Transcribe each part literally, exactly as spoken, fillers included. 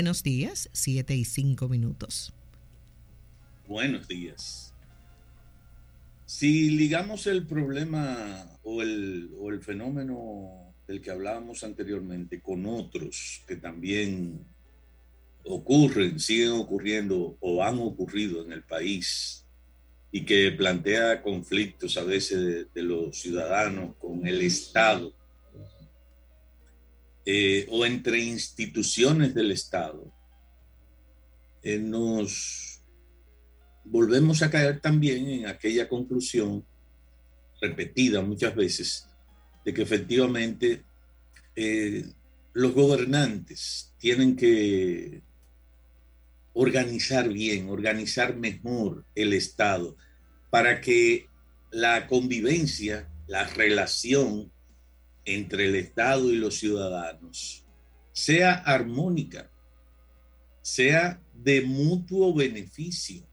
Buenos días, siete y cinco minutos. Buenos días. Si ligamos el problema o el, o el fenómeno del que hablábamos anteriormente con otros que también ocurren, siguen ocurriendo o han ocurrido en el país y que plantea conflictos a veces de, de los ciudadanos con el Estado eh, o entre instituciones del Estado, eh, nos volvemos a caer también en aquella conclusión repetida muchas veces de que efectivamente eh, los gobernantes tienen que organizar bien, organizar mejor el Estado para que la convivencia, la relación entre el Estado y los ciudadanos sea armónica, sea de mutuo beneficio.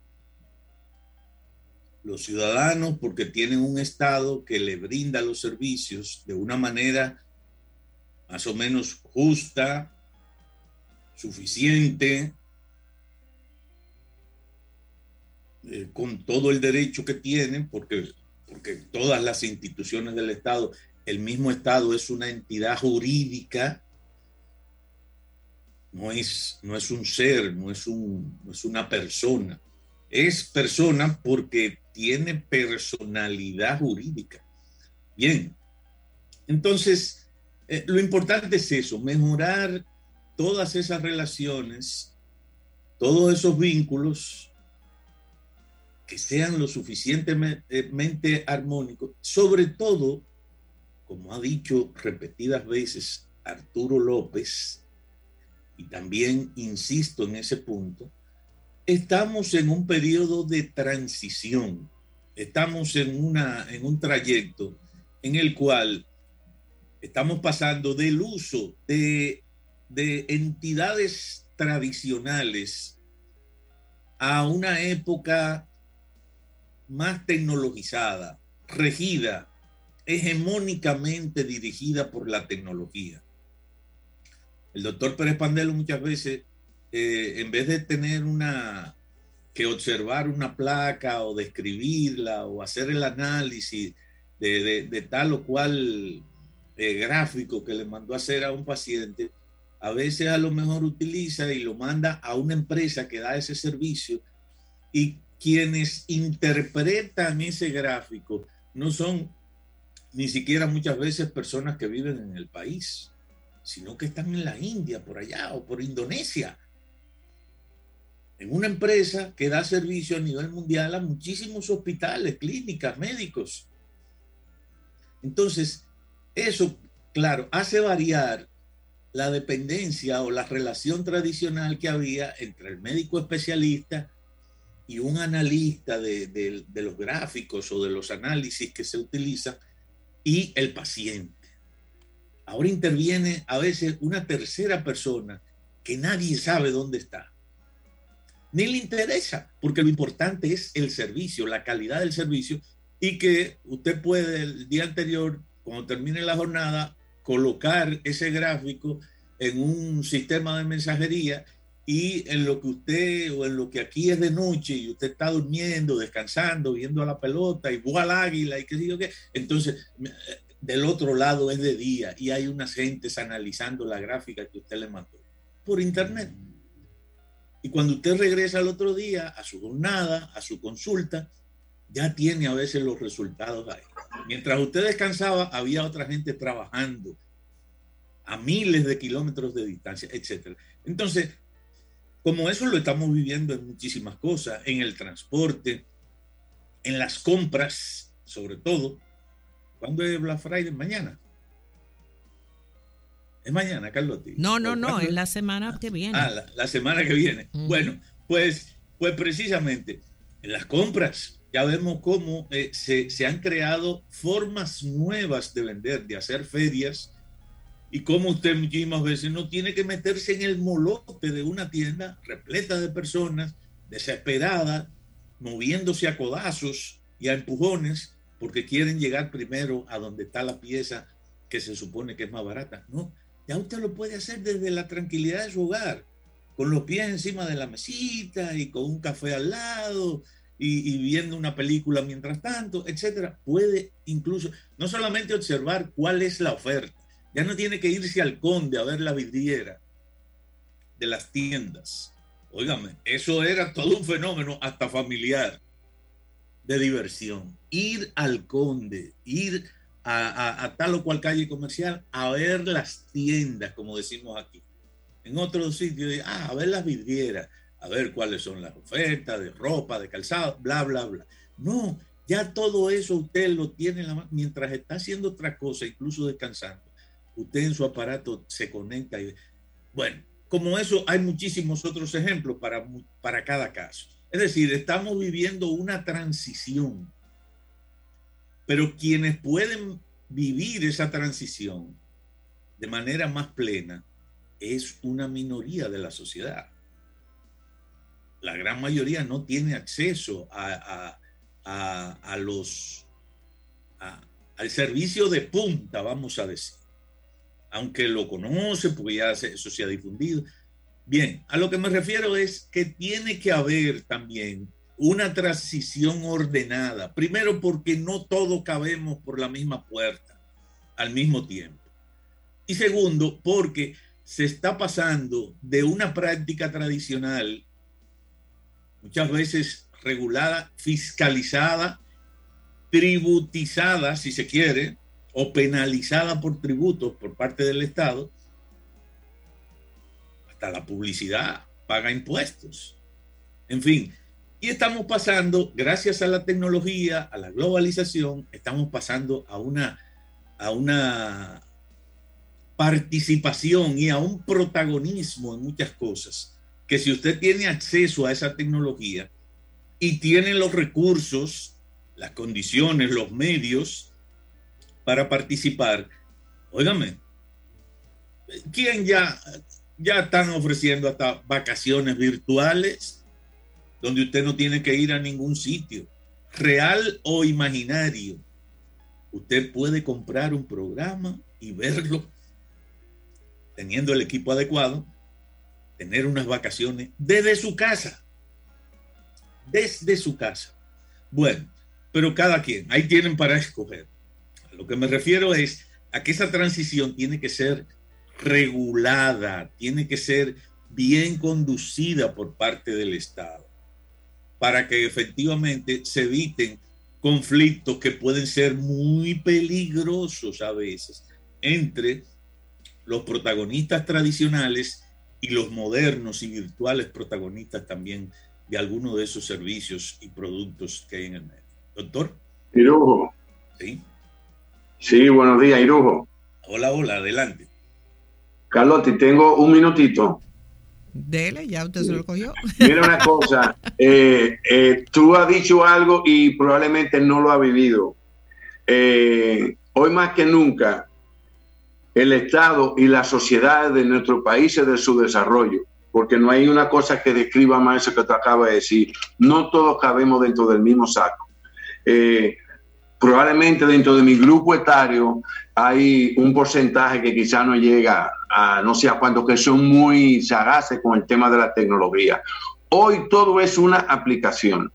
Los ciudadanos, porque tienen un Estado que le brinda los servicios de una manera más o menos justa, suficiente, eh, con todo el derecho que tienen, porque, porque todas las instituciones del Estado, el mismo Estado es una entidad jurídica, no es, no es un ser, no es, un, no es una persona. Es persona porque tiene personalidad jurídica. Bien, entonces eh, lo importante es eso, mejorar todas esas relaciones, todos esos vínculos que sean lo suficientemente armónicos, sobre todo, como ha dicho repetidas veces Arturo López, y también insisto en ese punto, estamos en un periodo de transición, estamos en, una, en un trayecto en el cual estamos pasando del uso de, de entidades tradicionales a una época más tecnologizada, regida, hegemónicamente dirigida por la tecnología. El doctor Pérez Pandelo muchas veces, eh, en vez de tener una, que observar una placa o describirla o hacer el análisis de, de, de tal o cual eh, gráfico que le mandó a hacer a un paciente, a veces a lo mejor utiliza y lo manda a una empresa que da ese servicio, y quienes interpretan ese gráfico no son ni siquiera muchas veces personas que viven en el país, sino que están en la India, por allá, o por Indonesia, en una empresa que da servicio a nivel mundial a muchísimos hospitales, clínicas, médicos. Entonces, eso, claro, hace variar la dependencia o la relación tradicional que había entre el médico especialista y un analista de, de, de los gráficos o de los análisis que se utilizan y el paciente. Ahora interviene a veces una tercera persona que nadie sabe dónde está, ni le interesa, porque lo importante es el servicio, la calidad del servicio, y que usted puede el día anterior, cuando termine la jornada, colocar ese gráfico en un sistema de mensajería, y en lo que usted, o en lo que aquí es de noche, y usted está durmiendo, descansando, viendo a la pelota, y va al águila, y qué sé yo qué, entonces del otro lado es de día, y hay unas gentes analizando la gráfica que usted le mandó por internet. Y cuando usted regresa al otro día a su jornada, a su consulta, ya tiene a veces los resultados ahí. Mientras usted descansaba, había otra gente trabajando a miles de kilómetros de distancia, etcétera. Entonces, como eso lo estamos viviendo en muchísimas cosas, en el transporte, en las compras, sobre todo. ¿Cuándo es Black Friday? Mañana. ¿Es mañana, Carlotti? No, no, no, es la semana que viene. Ah, la, la semana que viene. Uh-huh. Bueno, pues, pues precisamente en las compras ya vemos cómo eh, se, se han creado formas nuevas de vender, de hacer ferias, y cómo usted muchísimas veces no tiene que meterse en el molote de una tienda repleta de personas desesperadas, moviéndose a codazos y a empujones porque quieren llegar primero a donde está la pieza que se supone que es más barata. No, ya usted lo puede hacer desde la tranquilidad de su hogar. con los pies encima de la mesita y con un café al lado y, y viendo una película mientras tanto, etcétera. Puede incluso no solamente observar cuál es la oferta, ya no tiene que irse al Conde a ver la vidriera de las tiendas. Óigame, eso era todo un fenómeno hasta familiar de diversión. Ir al Conde, ir a, a, a tal o cual calle comercial a ver las tiendas, como decimos aquí. En otros sitios, ah, a ver las vidrieras, a ver cuáles son las ofertas de ropa, de calzado, bla, bla, bla. No, ya todo eso usted lo tiene en la mano mientras está haciendo otra cosa, incluso descansando. Usted en su aparato se conecta y... Bueno, como eso hay muchísimos otros ejemplos para, para cada caso. Es decir, estamos viviendo una transición, pero quienes pueden vivir esa transición de manera más plena es una minoría de la sociedad. La gran mayoría no tiene acceso a, a, a, a los, a, al servicio de punta, vamos a decir. Aunque lo conoce, porque ya se, eso se ha difundido. Bien, a lo que me refiero es que tiene que haber también una transición ordenada. Primero, porque no todos cabemos por la misma puerta al mismo tiempo. Y segundo, porque se está pasando de una práctica tradicional, muchas veces regulada, fiscalizada, tributizada, si se quiere, o penalizada por tributos por parte del Estado. Hasta la publicidad paga impuestos. En fin, y estamos pasando, gracias a la tecnología, a la globalización, estamos pasando a una, a una participación y a un protagonismo en muchas cosas, que si usted tiene acceso a esa tecnología y tiene los recursos, las condiciones, los medios para participar, óigame, ¿quién ya, ya están ofreciendo hasta vacaciones virtuales donde usted no tiene que ir a ningún sitio, real o imaginario? Usted puede comprar un programa y verlo teniendo el equipo adecuado, tener unas vacaciones desde su casa, desde su casa. Bueno, pero cada quien, ahí tienen para escoger. A lo que me refiero es a que esa transición tiene que ser regulada, tiene que ser bien conducida por parte del Estado, para que efectivamente se eviten conflictos que pueden ser muy peligrosos a veces entre los protagonistas tradicionales y los modernos y virtuales protagonistas también de algunos de esos servicios y productos que hay en el medio. Doctor. Irujo. Sí. Sí, buenos días, Irujo. Hola, hola, adelante. Carlotti, tengo un minutito. Dele, ya usted se lo cogió. Mira una cosa, eh, eh, tú has dicho algo y probablemente no lo has vivido. Eh, hoy más que nunca, el Estado y la sociedad de nuestro país es de su desarrollo, porque no hay una cosa que describa más eso que tú acabas de decir. No todos cabemos dentro del mismo saco. Eh, probablemente dentro de mi grupo etario hay un porcentaje que quizá no llega a no sé a cuánto, que son muy sagaces con el tema de la tecnología. Hoy todo es una aplicación.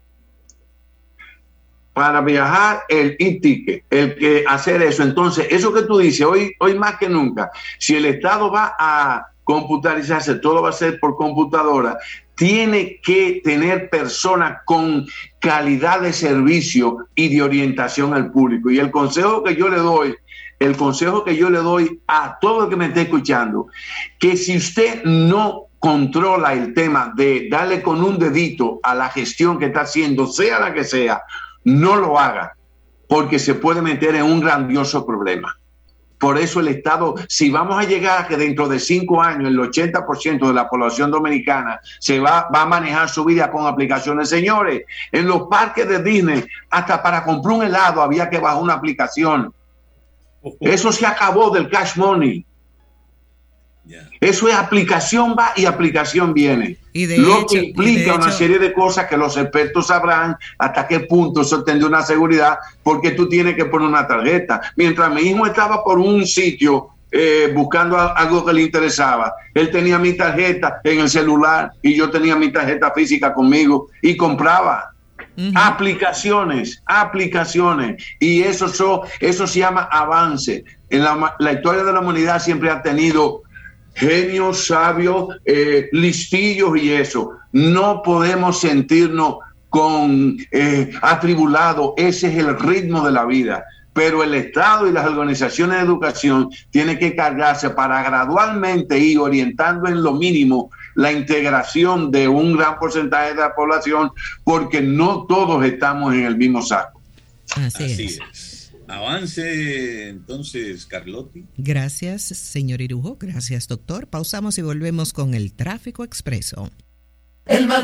Para viajar, el e-ticket, el que hacer eso. Entonces, eso que tú dices, hoy, hoy más que nunca, si el Estado va a computarizarse, todo va a ser por computadora, tiene que tener personas con calidad de servicio y de orientación al público. Y el consejo que yo le doy, el consejo que yo le doy a todo el que me esté escuchando, que si usted no controla el tema de darle con un dedito a la gestión que está haciendo, sea la que sea, no lo haga, porque se puede meter en un grandioso problema. Por eso el Estado, si vamos a llegar a que dentro de cinco años el ochenta por ciento de la población dominicana se va, va a manejar su vida con aplicaciones, señores, en los parques de Disney, hasta para comprar un helado había que bajar una aplicación. Eso se acabó del cash money. Yeah. Eso es aplicación va y aplicación viene. Y de Lo hecho, que implica de una hecho, serie de cosas que los expertos sabrán hasta qué punto eso tendrá una seguridad, porque tú tienes que poner una tarjeta. Mientras mi hijo estaba por un sitio eh, buscando a, algo que le interesaba. Él tenía mi tarjeta en el celular y yo tenía mi tarjeta física conmigo y compraba. Uh-huh. Aplicaciones, aplicaciones. Y eso, so, eso se llama avance. En la, la historia de la humanidad siempre ha tenido genios, sabios, eh, listillos y eso. No podemos sentirnos con eh, atribulados. Ese es el ritmo de la vida. Pero el Estado y las organizaciones de educación tienen que cargarse para gradualmente ir orientando en lo mínimo la integración de un gran porcentaje de la población, porque no todos estamos en el mismo saco. Así, Así es. es. Avance entonces, Carlotti. Gracias, señor Irujo. Gracias, doctor. Pausamos y volvemos con el Tráfico Expreso. El